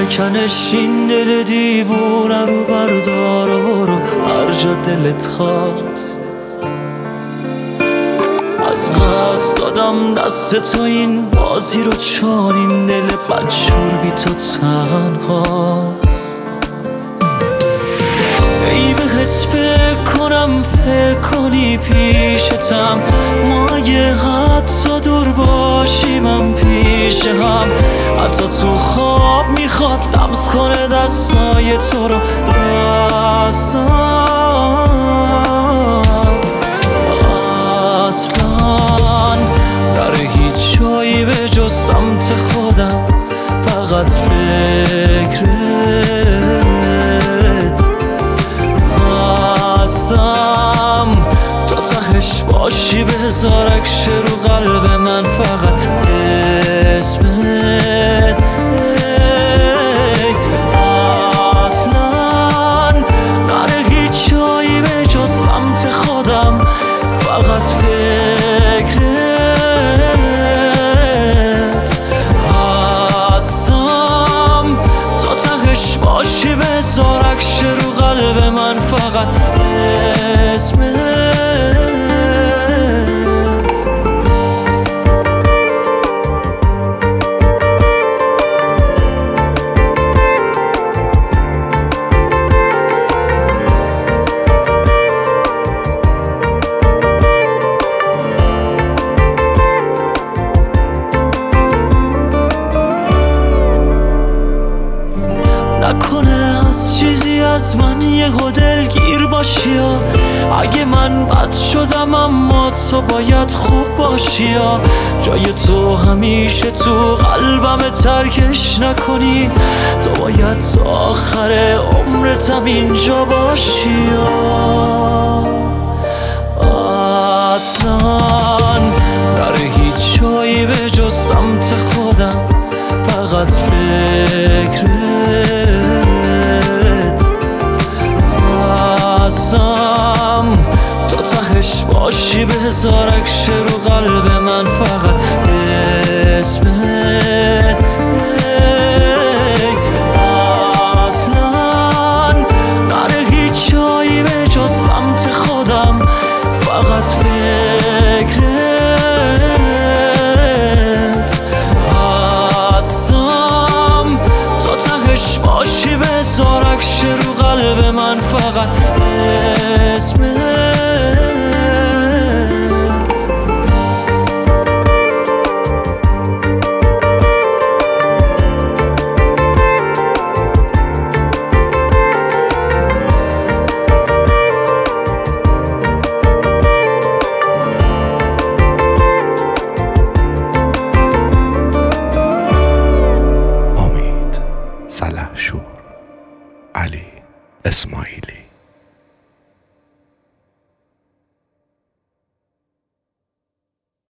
بکنش این دل دیوونه رو بردار و برو هر جا دلت خواست. از قصد دادم دست تو این بازی رو چون این دل بدشور بی تو تنهاست. ای بهت فکر کنم فکر کنی پیشتم، ما اگه حتی دور باشیم هم پیش هم، حتی تو خواب میخواد لمس کنه دستای تو رو اصلا در هیچ جایی به جز سمت خودم، فقط فکرت هستم. تا تهش باشی بذار اکش رو قلب من، فقط اسمت اصلا نره هیچ جایی به جز سمت خودم، فقط فکرت هستم. تا تهش باشی بذار اکش رو قلب من، فقط اسمت. نکنه از چیزی از من یه دلگیر باشی یا اگه من بد شدم اما تو باید خوب باشی، یا جای تو همیشه تو قلبم ترکش نکنی، تو باید تا آخر عمرتم اینجا باشی. اصلا در هیچ جایی به جز سمت خودم، فقط فکرت هستم. تا تهش باشی بذار اکش رو قلب من، فقط اسمت اصلا نره هیچ جایی به جز سمت خودم، فقط فکرت هستم. تا تهش باشی بذار اکش رو قلب من، فقط اسمت. سلحشور علی اسماعیلی.